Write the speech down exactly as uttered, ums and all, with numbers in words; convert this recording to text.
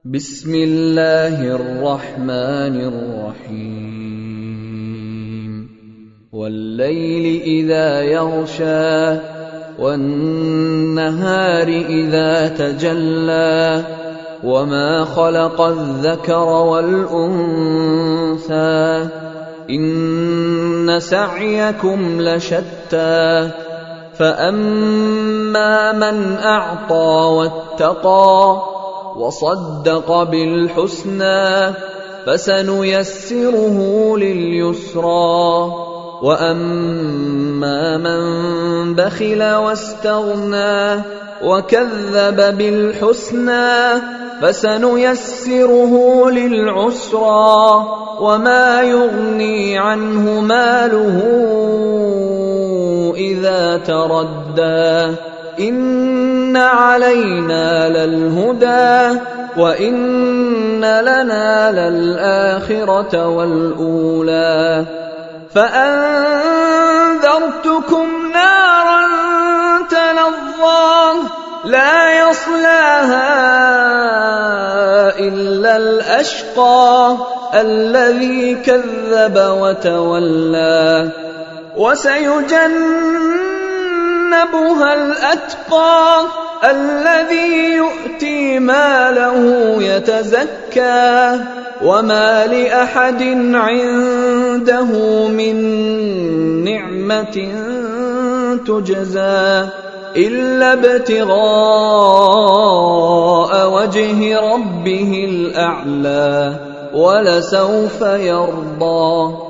بسم الله الرحمن الرحيم والليل إذا يغشى والنهار إذا تجلى وما خلق الذكر والأنثى إن سعيكم لشتى فأما من أعطى واتقى وصدق بالحسنى فسنيسره لليسرى وأما من بخل واستغنى وكذب بالحسنى فسنيسره للعسرى وما يغني عنه ماله إذا تردى إن علينا للهدى وإن لنا للآخرة والأولى فأنذرتكم نارا تلظى لا يصلاها إلا الأشقى الذي كذب وتولى وسيجنبها الأتقى الذي يؤتي ماله يتزكى وما لأحد عنده من نعمة تجزى إلا ابتغاء وجه ربه الأعلى ولسوف يرضى.